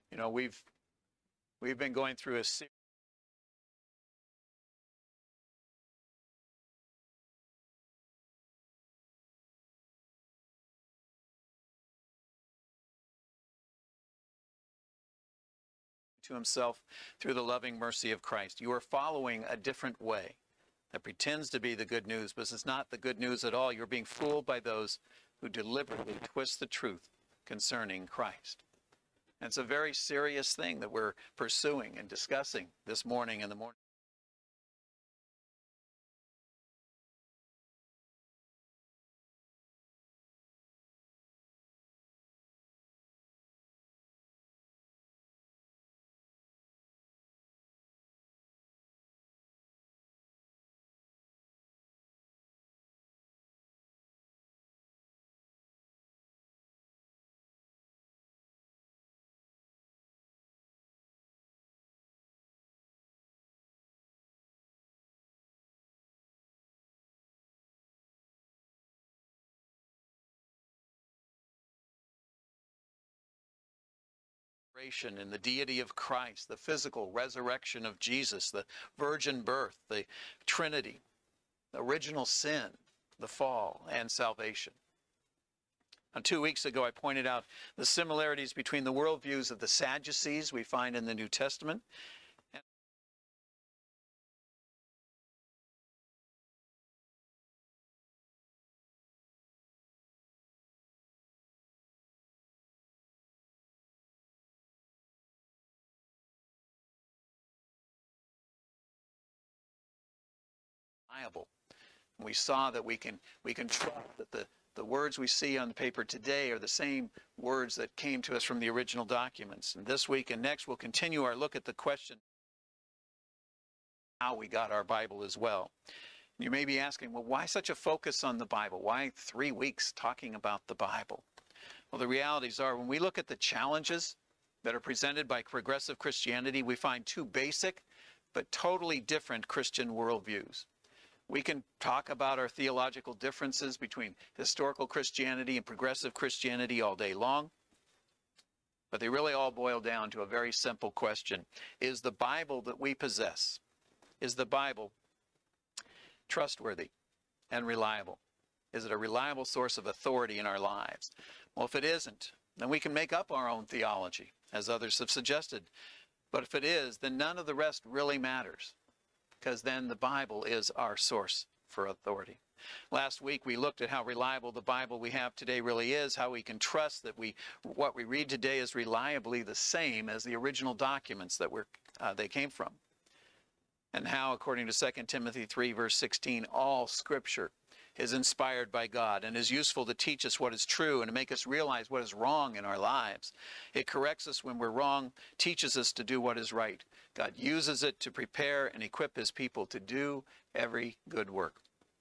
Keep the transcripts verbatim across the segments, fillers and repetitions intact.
You know, we've we've been going through a series to himself through the loving mercy of Christ. You are following a different way that pretends to be the good news, but it's not the good news at all. You're being fooled by those who deliberately twist the truth concerning Christ. And it's a very serious thing that we're pursuing and discussing this morning in the morning. In the deity of Christ, the physical resurrection of Jesus, the virgin birth, the Trinity, the original sin, the fall, and salvation. And two weeks ago, I pointed out the similarities between the worldviews of the Sadducees we find in the New Testament and Bible. We saw that we can we can trust that the the words we see on the paper today are the same words that came to us from the original documents. And this week and next, we'll continue our look at the question how we got our Bible as well. You may be asking, well, why such a focus on the Bible? Why three weeks talking about the Bible? Well, the realities are when we look at the challenges that are presented by progressive Christianity, we find two basic but totally different Christian worldviews. We can talk about our theological differences between historical Christianity and progressive Christianity all day long, but they really all boil down to a very simple question. Is the Bible that we possess, is the Bible trustworthy and reliable? Is it a reliable source of authority in our lives? Well, if it isn't, then we can make up our own theology, as others have suggested. But if it is, then none of the rest really matters, because then the Bible is our source for authority. Last week we looked at how reliable the Bible we have today really is, how we can trust that we what we read today is reliably the same as the original documents that were uh, they came from. And how, according to Second Timothy three, verse sixteen, all Scripture is inspired by God and is useful to teach us what is true and to make us realize what is wrong in our lives. It corrects us when we're wrong, teaches us to do what is right. God uses it to prepare and equip his people to do every good work.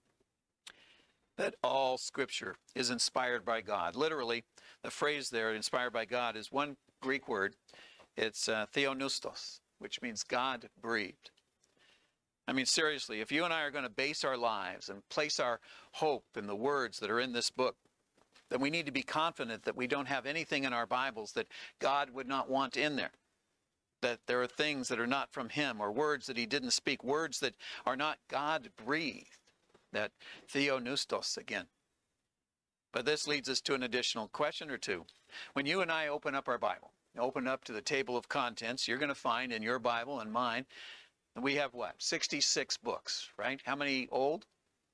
That all Scripture is inspired by God. Literally, the phrase there, inspired by God, is one Greek word. It's uh, theopneustos, which means God-breathed. I mean, seriously, if you and I are going to base our lives and place our hope in the words that are in this book, then we need to be confident that we don't have anything in our Bibles that God would not want in there. That there are things that are not from him, or words that he didn't speak, words that are not God-breathed. That theopneustos again. But this leads us to an additional question or two. When you and I open up our Bible, open up to the table of contents, you're going to find in your Bible and mine, we have what? sixty-six books, right? How many old?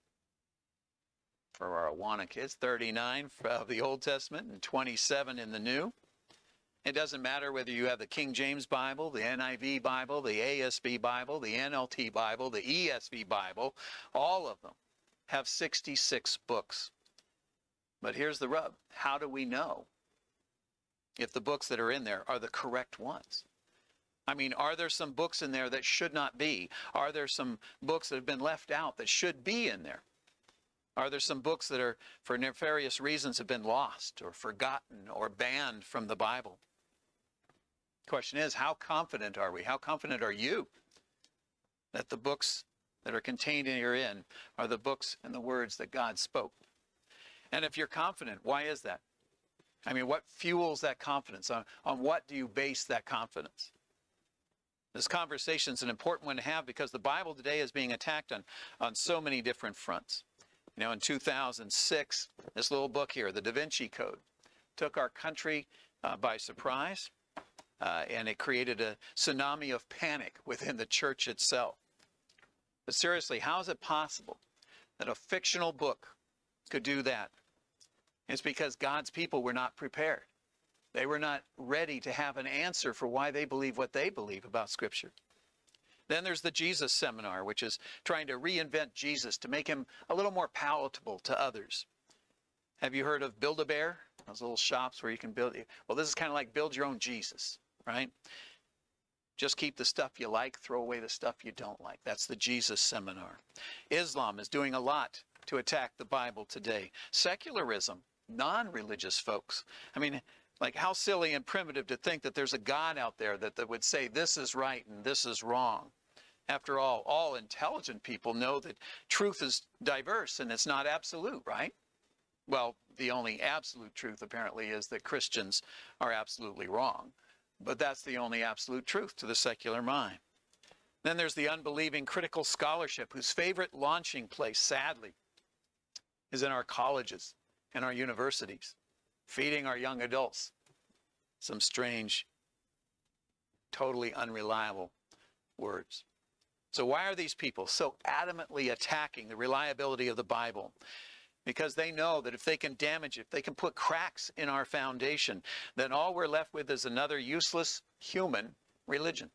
For our Awana kids, thirty-nine of the Old Testament and twenty-seven in the New. It doesn't matter whether you have the King James Bible, the N I V Bible, the A S V Bible, the N L T Bible, the E S V Bible, all of them have sixty-six books. But here's the rub. How do we know if the books that are in there are the correct ones? I mean, are there some books in there that should not be? Are there some books that have been left out that should be in there? Are there some books that are, for nefarious reasons, have been lost or forgotten or banned from the Bible? The question is, how confident are we? How confident are you that the books that are contained herein are the books and the words that God spoke? And if you're confident, why is that? I mean, what fuels that confidence? On, on what do you base that confidence? This conversation is an important one to have because the Bible today is being attacked on, on so many different fronts. You know, in two thousand six, this little book here, the Da Vinci Code, took our country uh, by surprise, uh, and it created a tsunami of panic within the church itself. But seriously, how is it possible that a fictional book could do that? It's because God's people were not prepared. They were not ready to have an answer for why they believe what they believe about Scripture. Then there's the Jesus Seminar, which is trying to reinvent Jesus to make him a little more palatable to others. Have you heard of Build-A-Bear? Those little shops where you can build. Well, this is kind of like build your own Jesus, right? Just keep the stuff you like, throw away the stuff you don't like. That's the Jesus Seminar. Islam is doing a lot to attack the Bible today. Secularism, non-religious folks. I mean, like how silly and primitive to think that there's a God out there that, that would say this is right and this is wrong. After all, all intelligent people know that truth is diverse and it's not absolute, right? Well, the only absolute truth apparently is that Christians are absolutely wrong. But that's the only absolute truth to the secular mind. Then there's the unbelieving critical scholarship whose favorite launching place, sadly, is in our colleges and our universities, feeding our young adults some strange, totally unreliable words. So why are these people so adamantly attacking the reliability of the Bible? Because they know that if they can damage it, if they can put cracks in our foundation, then all we're left with is another useless human religion.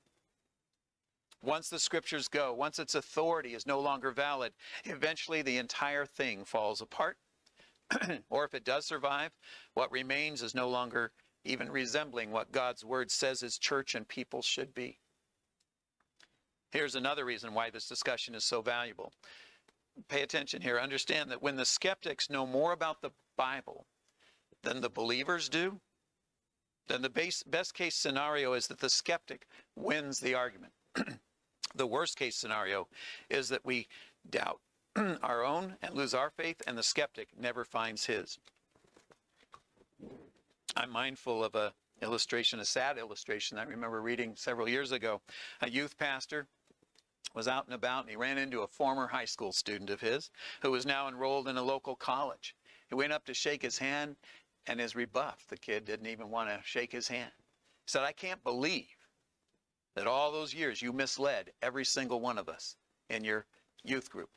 Once the Scriptures go, once its authority is no longer valid, eventually the entire thing falls apart. Or if it does survive, what remains is no longer even resembling what God's Word says His church and people should be. Here's another reason why this discussion is so valuable. Pay attention here. Understand that when the skeptics know more about the Bible than the believers do, then the base, best case scenario is that the skeptic wins the argument. The worst case scenario is that we doubt our own and lose our faith, and the skeptic never finds his. I'm mindful of a illustration, a sad illustration I remember reading several years ago. A youth pastor was out and about, and he ran into a former high school student of his who was now enrolled in a local college. He went up to shake his hand and is rebuffed. The kid didn't even want to shake his hand. He said, "I can't believe that all those years you misled every single one of us in your youth group.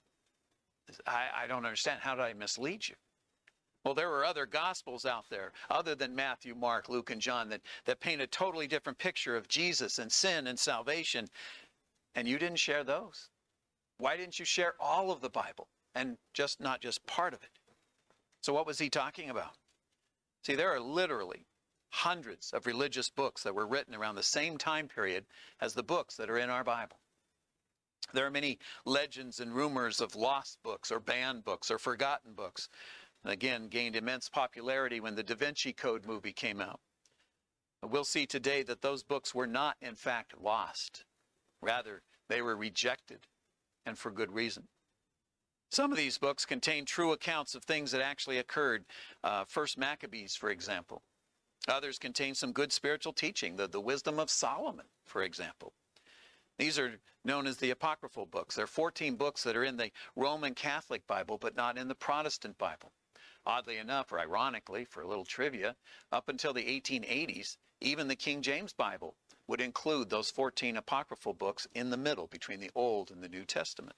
I, I don't understand. How did I mislead you?" Well, there were other gospels out there other than Matthew, Mark, Luke, and John that, that paint a totally different picture of Jesus and sin and salvation. And you didn't share those. Why didn't you share all of the Bible and just not just part of it? So what was he talking about? See, there are literally hundreds of religious books that were written around the same time period as the books that are in our Bible. There are many legends and rumors of lost books or banned books or forgotten books. And again, gained immense popularity when the Da Vinci Code movie came out. But we'll see today that those books were not, in fact, lost. Rather, they were rejected, and for good reason. Some of these books contain true accounts of things that actually occurred. Uh, First Maccabees, for example. Others contain some good spiritual teaching, the, the Wisdom of Solomon, for example. These are known as the apocryphal books. There are fourteen books that are in the Roman Catholic Bible, but not in the Protestant Bible. Oddly enough, or ironically, for a little trivia, up until the eighteen eighties, even the King James Bible would include those fourteen apocryphal books in the middle between the Old and the New Testament.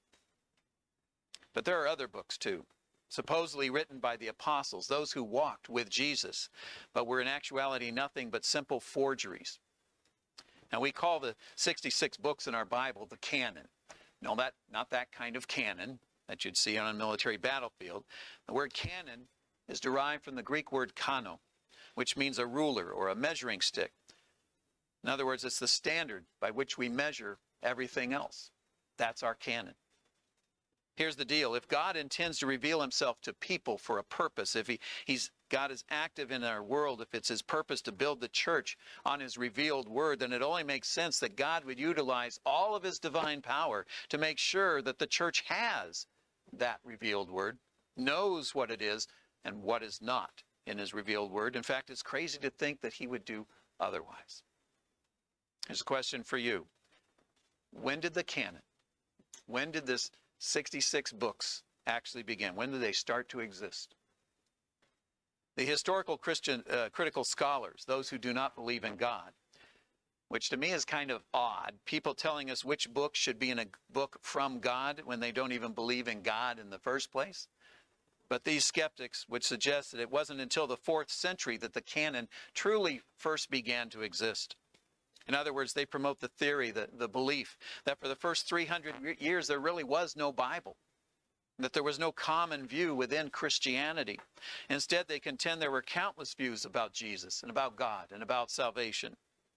But there are other books too, supposedly written by the apostles, those who walked with Jesus, but were in actuality nothing but simple forgeries. Now we call the sixty-six books in our Bible the canon. No, that, not that kind of canon that you'd see on a military battlefield. The word canon is derived from the Greek word kano, which means a ruler or a measuring stick. In other words, it's the standard by which we measure everything else. That's our canon. Here's the deal. If God intends to reveal himself to people for a purpose, if he, he's, God is active in our world, if it's his purpose to build the church on his revealed word, then it only makes sense that God would utilize all of his divine power to make sure that the church has that revealed word, knows what it is and what is not in his revealed word. In fact, it's crazy to think that he would do otherwise. Here's a question for you. When did the canon, when did this sixty-six books actually begin? When did they start to exist? The historical Christian uh, critical scholars, those who do not believe in God, which to me is kind of odd, people telling us which book should be in a book from God when they don't even believe in God in the first place. But these skeptics would suggest that it wasn't until the fourth century that the canon truly first began to exist. In other words, they promote the theory, the, the belief that for the first three hundred years there really was no Bible, that there was no common view within Christianity. Instead, they contend there were countless views about Jesus and about God and about salvation.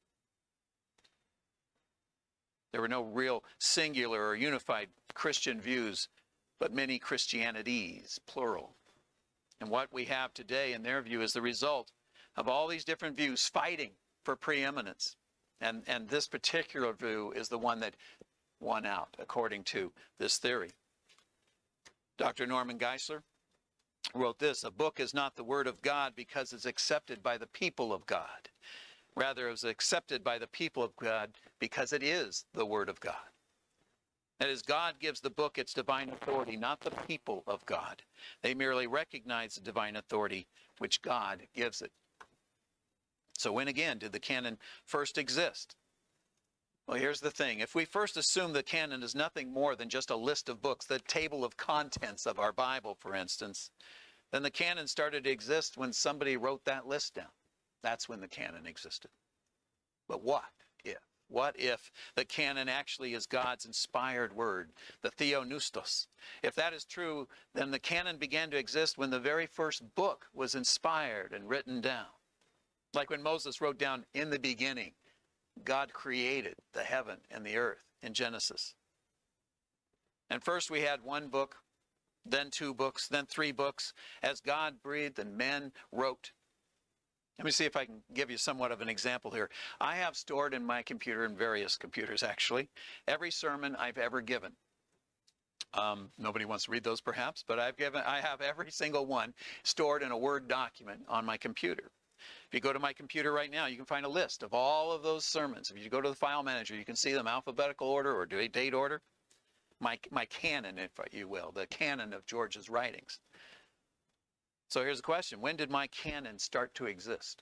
There were no real singular or unified Christian views, but many Christianities, plural. And what we have today, in their view, is the result of all these different views fighting for preeminence. And, and this particular view is the one that won out, according to this theory. Doctor Norman Geisler wrote this: a book is not the word of God because it's accepted by the people of God. Rather, it was accepted by the people of God because it is the word of God. That is, God gives the book its divine authority, not the people of God. They merely recognize the divine authority which God gives it. So when again did the canon first exist? Well, here's the thing. If we first assume the canon is nothing more than just a list of books, the table of contents of our Bible, for instance, then the canon started to exist when somebody wrote that list down. That's when the canon existed. But what if? What if the canon actually is God's inspired word, the theopneustos? If that is true, then the canon began to exist when the very first book was inspired and written down. Like when Moses wrote down, in the beginning, God created the heaven and the earth in Genesis. And first we had one book, then two books, then three books, as God breathed and men wrote. Let me see if I can give you somewhat of an example here. I have stored in my computer, in various computers actually, every sermon I've ever given. Um, nobody wants to read those perhaps, but I've given, I have every single one stored in a Word document on my computer. If you go to my computer right now, you can find a list of all of those sermons. If you go to the file manager, you can see them alphabetical order or date order. My, my canon, if you will, the canon of George's writings. So here's the question. When did my canon start to exist?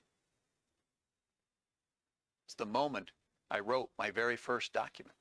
It's the moment I wrote my very first document.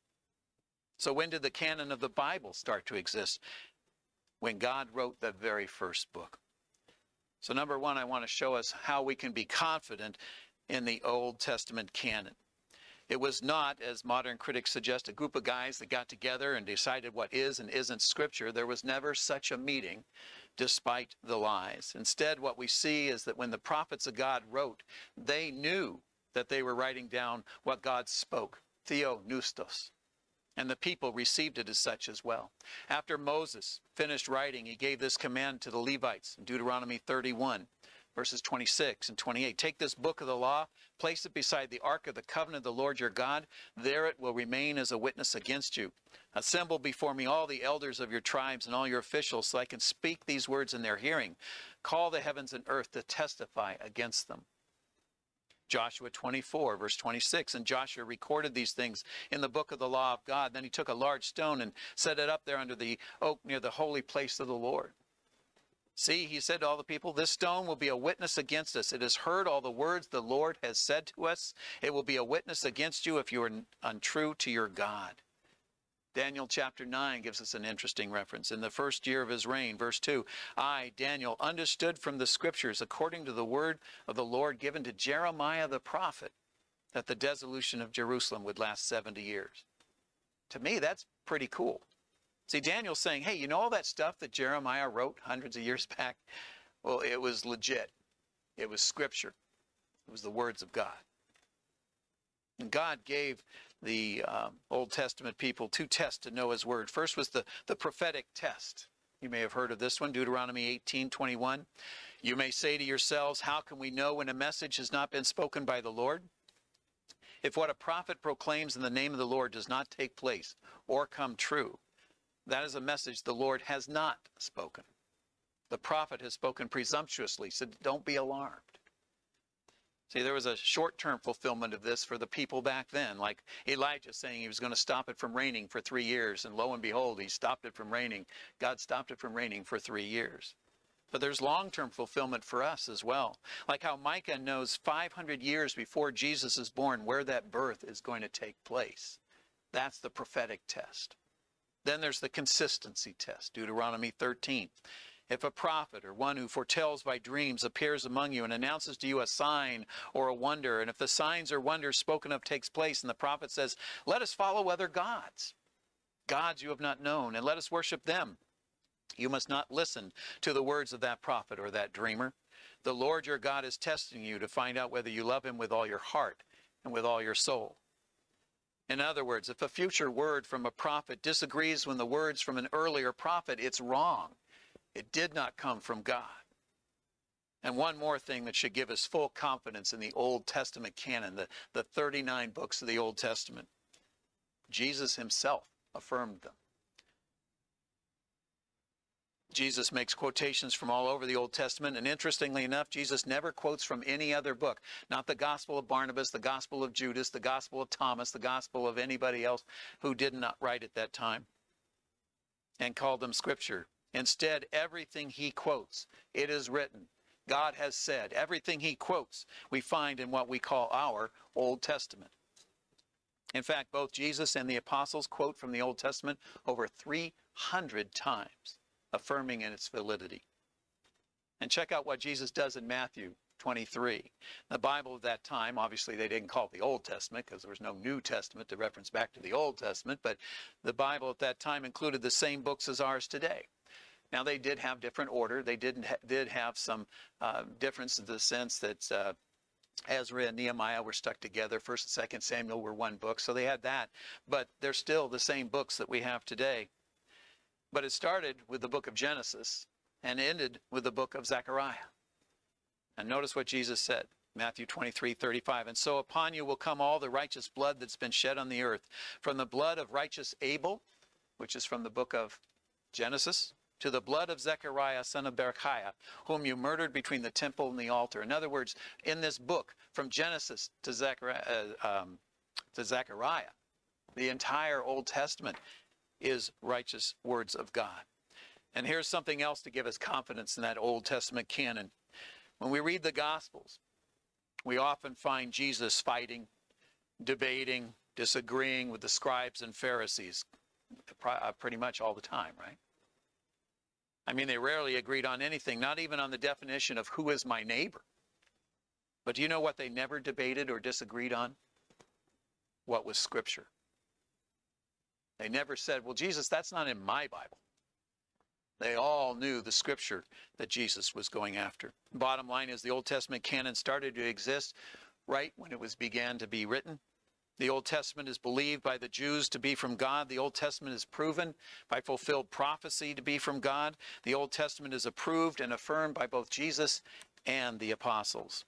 So when did the canon of the Bible start to exist? When God wrote the very first book. So number one, I want to show us how we can be confident in the Old Testament canon. It was not, as modern critics suggest, a group of guys that got together and decided what is and isn't Scripture. There was never such a meeting, despite the lies. Instead, what we see is that when the prophets of God wrote, they knew that they were writing down what God spoke, theopneustos. And the people received it as such as well. After Moses finished writing, he gave this command to the Levites in Deuteronomy thirty-one, verses twenty-six and twenty-eight. Take this book of the law, place it beside the ark of the covenant of the Lord your God. There it will remain as a witness against you. Assemble before me all the elders of your tribes and all your officials, so I can speak these words in their hearing. Call the heavens and earth to testify against them. Joshua twenty-four, verse twenty-six, and Joshua recorded these things in the book of the law of God. Then he took a large stone and set it up there under the oak near the holy place of the Lord. See, he said to all the people, this stone will be a witness against us. It has heard all the words the Lord has said to us. It will be a witness against you if you are untrue to your God. Daniel chapter nine gives us an interesting reference. In the first year of his reign, verse two, I, Daniel, understood from the scriptures, according to the word of the Lord given to Jeremiah the prophet, that the dissolution of Jerusalem would last seventy years. To me, that's pretty cool. See, Daniel's saying, hey, you know all that stuff that Jeremiah wrote hundreds of years back? Well, it was legit. It was scripture. It was the words of God. And God gave the um, Old Testament people two tests to know his word. First was the, the prophetic test. You may have heard of this one, Deuteronomy eighteen twenty-one. You may say to yourselves, how can we know when a message has not been spoken by the Lord? If what a prophet proclaims in the name of the Lord does not take place or come true, that is a message the Lord has not spoken. The prophet has spoken presumptuously, so don't be alarmed. See, there was a short-term fulfillment of this for the people back then, like Elijah saying he was going to stop it from raining for three years, and lo and behold, he stopped it from raining. God stopped it from raining for three years. But there's long-term fulfillment for us as well, like how Micah knows five hundred years before Jesus is born where that birth is going to take place. That's the prophetic test. Then there's the consistency test, Deuteronomy thirteen. If a prophet or one who foretells by dreams appears among you and announces to you a sign or a wonder, and if the signs or wonders spoken of takes place, and the prophet says, let us follow other gods, gods you have not known, and let us worship them, you must not listen to the words of that prophet or that dreamer. The Lord your God is testing you to find out whether you love him with all your heart and with all your soul. In other words, if a future word from a prophet disagrees with the words from an earlier prophet, it's wrong. It did not come from God. And one more thing that should give us full confidence in the Old Testament canon, the, the thirty-nine books of the Old Testament. Jesus himself affirmed them. Jesus makes quotations from all over the Old Testament, and interestingly enough, Jesus never quotes from any other book. Not the Gospel of Barnabas, the Gospel of Judas, the Gospel of Thomas, the Gospel of anybody else who did not write at that time and called them Scripture. Instead, everything he quotes, it is written. God has said. Everything he quotes, we find in what we call our Old Testament. In fact, both Jesus and the apostles quote from the Old Testament over three hundred times, affirming in its validity. And check out what Jesus does in Matthew twenty-three. The Bible of that time, obviously they didn't call it the Old Testament because there was no New Testament to reference back to the Old Testament, but the Bible at that time included the same books as ours today. Now, they did have different order. They didn't ha did have some uh, difference in the sense that uh, Ezra and Nehemiah were stuck together. First and Second Samuel were one book, so they had that. But they're still the same books that we have today. But it started with the book of Genesis and ended with the book of Zechariah. And notice what Jesus said, Matthew twenty-three, thirty-five. And so upon you will come all the righteous blood that's been shed on the earth, from the blood of righteous Abel, which is from the book of Genesis, to the blood of Zechariah, son of Berechiah, whom you murdered between the temple and the altar. In other words, in this book, from Genesis to Zechariah, uh, um, to Zechariah, the entire Old Testament is righteous words of God. And here's something else to give us confidence in that Old Testament canon. When we read the Gospels, we often find Jesus fighting, debating, disagreeing with the scribes and Pharisees pretty much all the time, right? I mean, they rarely agreed on anything, not even on the definition of who is my neighbor. But do you know what they never debated or disagreed on? What was Scripture. They never said, well, Jesus, that's not in my Bible. They all knew the Scripture that Jesus was going after. Bottom line is the Old Testament canon started to exist right when it was began to be written. The Old Testament is believed by the Jews to be from God. The Old Testament is proven by fulfilled prophecy to be from God. The Old Testament is approved and affirmed by both Jesus and the apostles.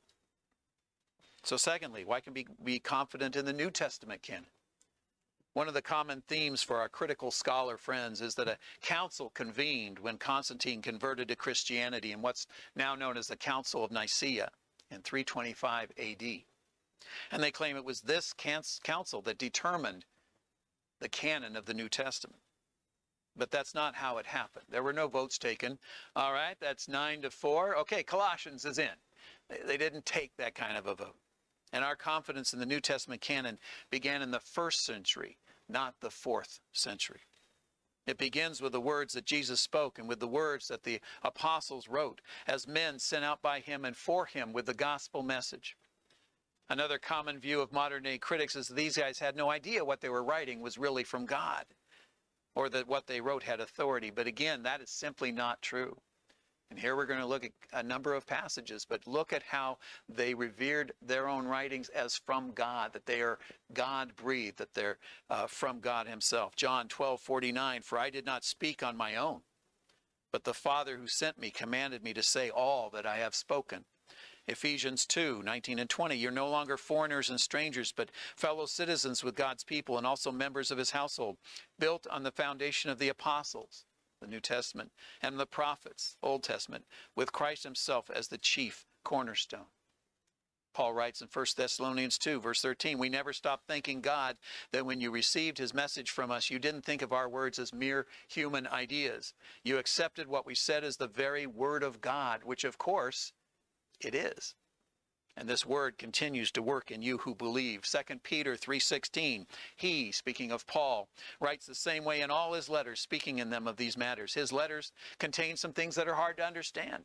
So secondly, why can we be confident in the New Testament canon? One of the common themes for our critical scholar friends is that a council convened when Constantine converted to Christianity in what's now known as the Council of Nicaea in three twenty-five A D. And they claim it was this council that determined the canon of the New Testament. But that's not how it happened. There were no votes taken. All right, that's nine to four. Okay, Colossians is in. They, they didn't take that kind of a vote. And our confidence in the New Testament canon began in the first century, not the fourth century. It begins with the words that Jesus spoke and with the words that the apostles wrote as men sent out by him and for him with the gospel message. Another common view of modern-day critics is that these guys had no idea what they were writing was really from God, or that what they wrote had authority. But again, that is simply not true. And here we're going to look at a number of passages, but look at how they revered their own writings as from God, that they are God-breathed, that they're uh, from God himself. John twelve forty-nine, for I did not speak on my own, but the Father who sent me commanded me to say all that I have spoken. Ephesians two, nineteen and twenty, you're no longer foreigners and strangers, but fellow citizens with God's people and also members of his household, built on the foundation of the apostles the New Testament, and the prophets, Old Testament, with Christ himself as the chief cornerstone. Paul writes in First Thessalonians two, verse thirteen, we never stop thanking God that when you received his message from us, you didn't think of our words as mere human ideas. You accepted what we said as the very word of God, which of course it is. And this word continues to work in you who believe. Second Peter three sixteen, he, speaking of Paul, writes the same way in all his letters, speaking in them of these matters. His letters contain some things that are hard to understand,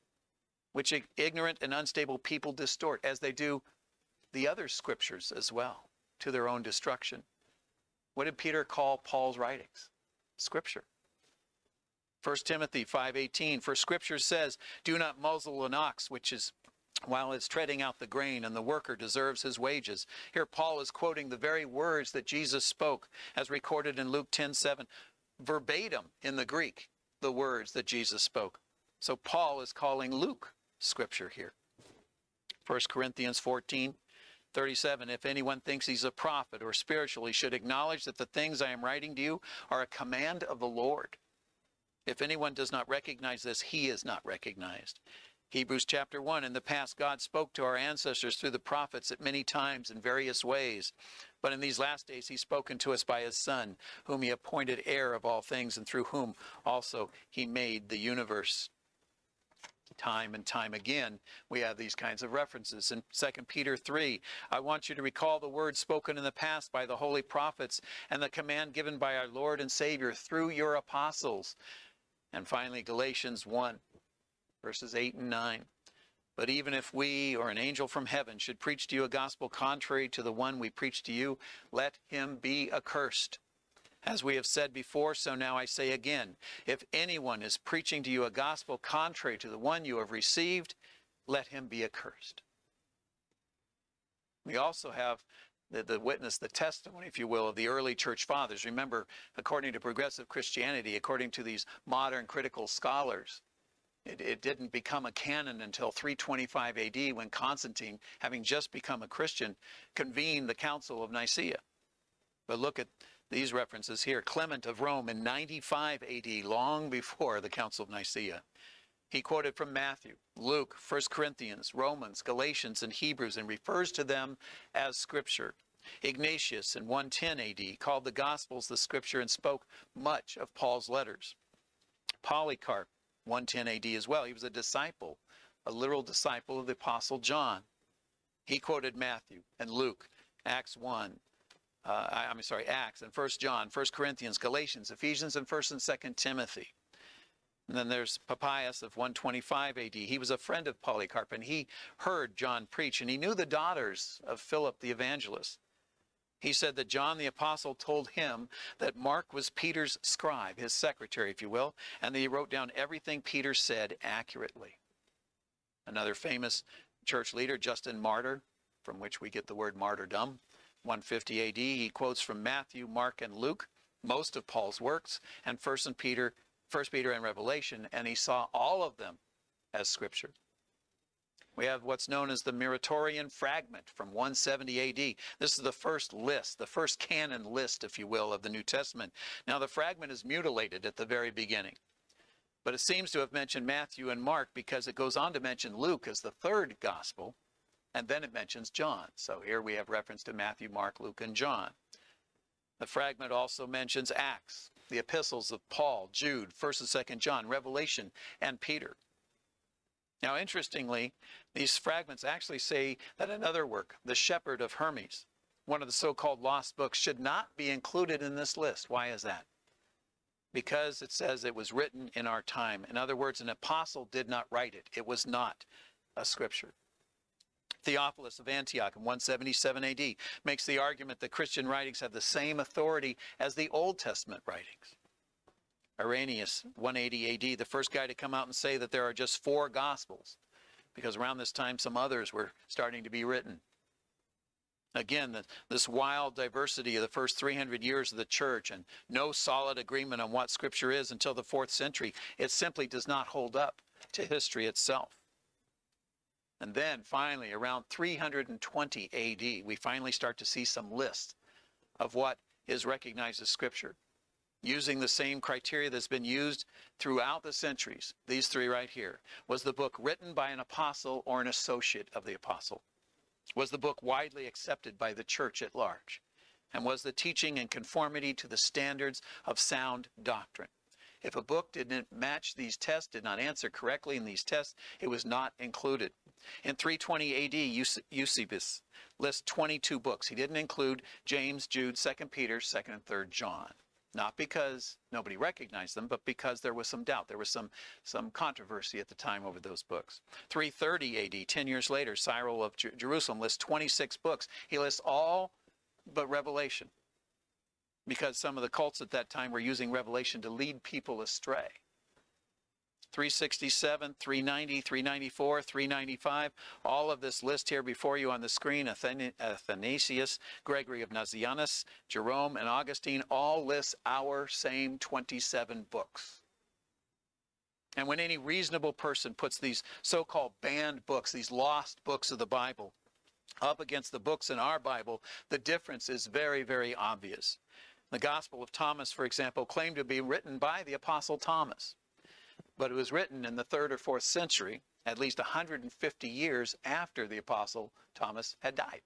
which ignorant and unstable people distort, as they do the other scriptures as well, to their own destruction. What did Peter call Paul's writings? Scripture. First Timothy five eighteen, for Scripture says, do not muzzle an ox, which is while it's treading out the grain, and the worker deserves his wages. Here Paul is quoting the very words that Jesus spoke, as recorded in Luke ten seven, verbatim in the Greek, the words that Jesus spoke. So Paul is calling Luke Scripture here. First Corinthians fourteen thirty-seven, if anyone thinks he's a prophet or spiritual, he should acknowledge that the things I am writing to you are a command of the Lord. If anyone does not recognize this, he is not recognized. Hebrews chapter one, in the past God spoke to our ancestors through the prophets at many times in various ways. But in these last days he's spoken to us by his Son, whom he appointed heir of all things, and through whom also he made the universe. Time and time again, we have these kinds of references. In Second Peter three, I want you to recall the words spoken in the past by the holy prophets and the command given by our Lord and Savior through your apostles. And finally, Galatians one. Verses eight and nine. But even if we or an angel from heaven should preach to you a gospel contrary to the one we preach to you, let him be accursed. As we have said before, so now I say again, if anyone is preaching to you a gospel contrary to the one you have received, let him be accursed. We also have the, the witness, the testimony, if you will, of the early church fathers. Remember, according to progressive Christianity, according to these modern critical scholars, It, it didn't become a canon until three twenty-five A D when Constantine, having just become a Christian, convened the Council of Nicaea. But look at these references here. Clement of Rome in ninety-five A D, long before the Council of Nicaea. He quoted from Matthew, Luke, First Corinthians, Romans, Galatians, and Hebrews, and refers to them as Scripture. Ignatius in one ten A D called the Gospels the Scripture and spoke much of Paul's letters. Polycarp, one ten A D as well. He was a disciple, a literal disciple of the Apostle John. He quoted Matthew and Luke, Acts one, uh, I'm sorry, Acts and First John, First Corinthians, Galatians, Ephesians, and First and Second Timothy. And then there's Papias of one twenty-five A D. He was a friend of Polycarp, and he heard John preach, and he knew the daughters of Philip the evangelist. He said that John the Apostle told him that Mark was Peter's scribe, his secretary, if you will, and that he wrote down everything Peter said accurately. Another famous church leader, Justin Martyr, from which we get the word martyrdom, one fifty A D, he quotes from Matthew, Mark, and Luke, most of Paul's works, and First Peter, First Peter and Revelation, and he saw all of them as Scripture. We have what's known as the Muratorian fragment from one seventy A D. This is the first list, the first canon list, if you will, of the New Testament. Now, the fragment is mutilated at the very beginning, but it seems to have mentioned Matthew and Mark because it goes on to mention Luke as the third gospel, and then it mentions John. So here we have reference to Matthew, Mark, Luke, and John. The fragment also mentions Acts, the epistles of Paul, Jude, First and Second John, Revelation, and Peter. Now, interestingly, these fragments actually say that another work, The Shepherd of Hermes, one of the so-called lost books, should not be included in this list. Why is that? Because it says it was written in our time. In other words, an apostle did not write it. It was not a scripture. Theophilus of Antioch in one seventy-seven A D makes the argument that Christian writings have the same authority as the Old Testament writings. Irenaeus, one eighty A D, the first guy to come out and say that there are just four Gospels, because around this time some others were starting to be written. Again, the, this wild diversity of the first three hundred years of the church and no solid agreement on what Scripture is until the fourth century, it simply does not hold up to history itself. And then finally, around three hundred twenty A D, we finally start to see some lists of what is recognized as Scripture. using the same criteria that's been used throughout the centuries, these three right here. Was the book written by an apostle or an associate of the apostle? Was the book widely accepted by the church at large? And was the teaching in conformity to the standards of sound doctrine? If a book didn't match these tests, did not answer correctly in these tests, it was not included. In three twenty A D, Eusebius lists twenty-two books. He didn't include James, Jude, Second Peter, Second and Third John. Not because nobody recognized them, but because there was some doubt. There was some, some controversy at the time over those books. three thirty A D, ten years later, Cyril of Jer- Jerusalem lists twenty-six books. He lists all but Revelation, because some of the cults at that time were using Revelation to lead people astray. three sixty-seven, three ninety, three ninety-four, three ninety-five, all of this list here before you on the screen, Athan- Athanasius, Gregory of Nazianzus, Jerome, and Augustine, all list our same twenty-seven books. And when any reasonable person puts these so-called banned books, these lost books of the Bible, up against the books in our Bible, the difference is very, very obvious. The Gospel of Thomas, for example, claimed to be written by the Apostle Thomas, but it was written in the third or fourth century, at least one hundred fifty years after the Apostle Thomas had died.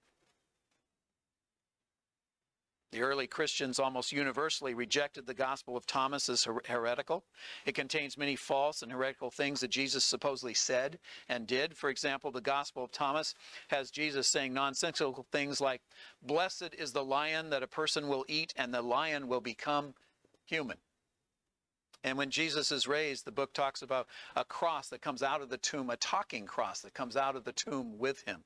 The early Christians almost universally rejected the Gospel of Thomas as her- heretical. It contains many false and heretical things that Jesus supposedly said and did. For example, the Gospel of Thomas has Jesus saying nonsensical things like, "Blessed is the lion that a person will eat, and the lion will become human." And when Jesus is raised, the book talks about a cross that comes out of the tomb, a talking cross that comes out of the tomb with him.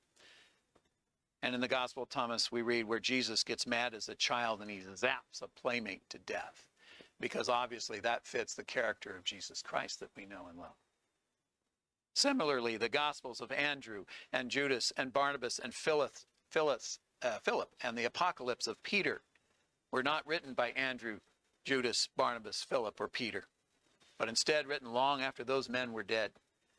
And in the Gospel of Thomas, we read where Jesus gets mad as a child and he zaps a playmate to death, because obviously that fits the character of Jesus Christ that we know and love. Similarly, the Gospels of Andrew and Judas and Barnabas and Philip, Philip, uh, Philip and the Apocalypse of Peter were not written by Andrew, Judas, Barnabas, Philip, or Peter, but instead written long after those men were dead.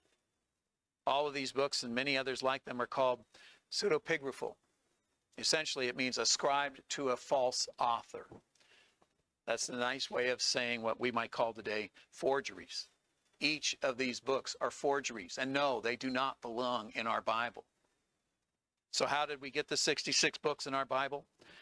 All of these books and many others like them are called pseudepigraphal. Essentially, it means ascribed to a false author. That's a nice way of saying what we might call today forgeries. Each of these books are forgeries, and no, they do not belong in our Bible. So how did we get the sixty-six books in our Bible?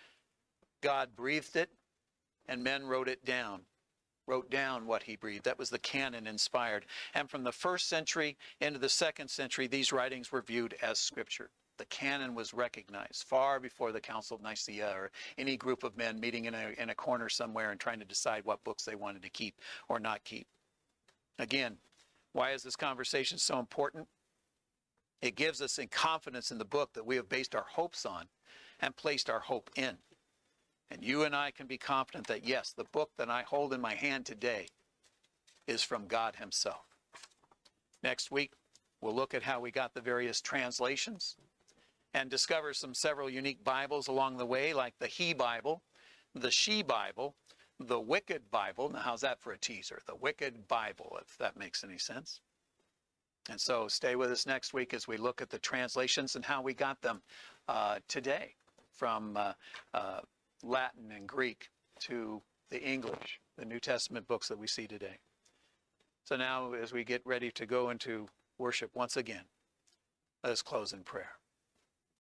God breathed it, and men wrote it down, wrote down what he breathed. That was the canon inspired. And from the first century into the second century, these writings were viewed as scripture. The canon was recognized far before the Council of Nicaea or any group of men meeting in a, in a corner somewhere and trying to decide what books they wanted to keep or not keep. Again, why is this conversation so important? It gives us in confidence in the book that we have based our hopes on and placed our hope in. And you and I can be confident that, yes, the book that I hold in my hand today is from God himself. Next week, we'll look at how we got the various translations and discover some several unique Bibles along the way, like the He Bible, the She Bible, the Wicked Bible. Now, how's that for a teaser? The Wicked Bible, if that makes any sense. And so stay with us next week as we look at the translations and how we got them uh, today from uh, uh, Latin and Greek to the English, the New Testament books that we see today. So now, as we get ready to go into worship once again, let us close in prayer.